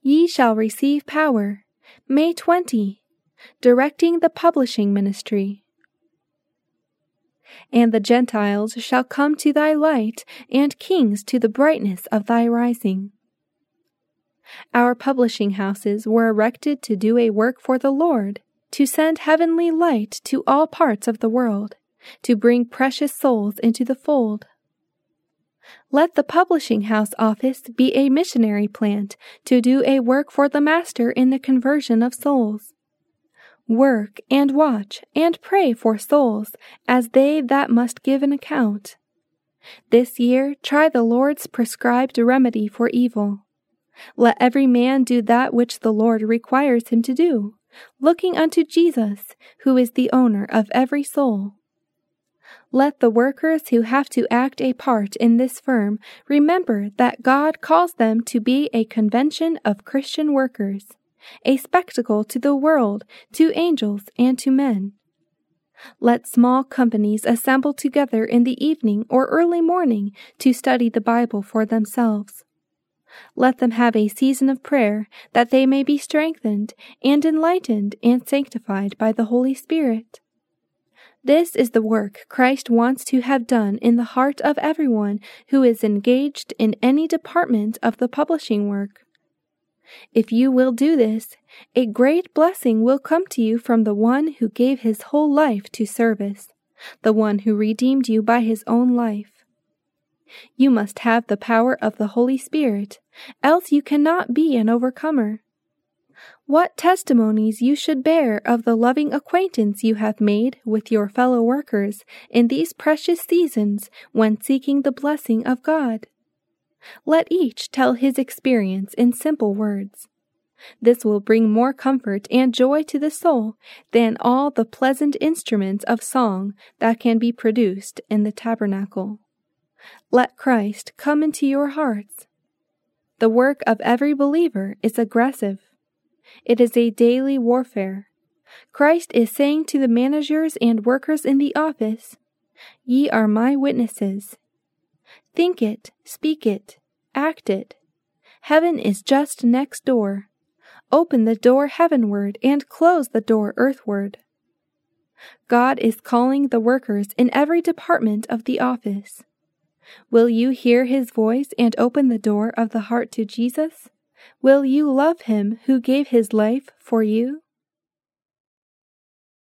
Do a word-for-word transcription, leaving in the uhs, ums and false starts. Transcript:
Ye shall receive power. May twentieth, directing the publishing ministry. And the Gentiles shall come to thy light, and kings to the brightness of thy rising. Our publishing houses were erected to do a work for the Lord, to send heavenly light to all parts of the world, to bring precious souls into the fold. Let the publishing house office be a missionary plant to do a work for the Master in the conversion of souls. Work and watch and pray for souls as they that must give an account. This year try the Lord's prescribed remedy for evil. Let every man do that which the Lord requires him to do, looking unto Jesus, who is the owner of every soul. Let the workers who have to act a part in this firm remember that God calls them to be a convention of Christian workers, a spectacle to the world, to angels, and to men. Let small companies assemble together in the evening or early morning to study the Bible for themselves. Let them have a season of prayer, that they may be strengthened and enlightened and sanctified by the Holy Spirit. This is the work Christ wants to have done in the heart of everyone who is engaged in any department of the publishing work. If you will do this, a great blessing will come to you from the one who gave his whole life to service, the one who redeemed you by his own life. You must have the power of the Holy Spirit, else you cannot be an overcomer. What testimonies you should bear of the loving acquaintance you have made with your fellow workers in these precious seasons when seeking the blessing of God. Let each tell his experience in simple words. This will bring more comfort and joy to the soul than all the pleasant instruments of song that can be produced in the tabernacle. Let Christ come into your hearts. The work of every believer is aggressive. It is a daily warfare. Christ is saying to the managers and workers in the office, "Ye are my witnesses." Think it, speak it, act it. Heaven is just next door. Open the door heavenward and close the door earthward. God is calling the workers in every department of the office. Will you hear his voice and open the door of the heart to Jesus? Will you love him who gave his life for you?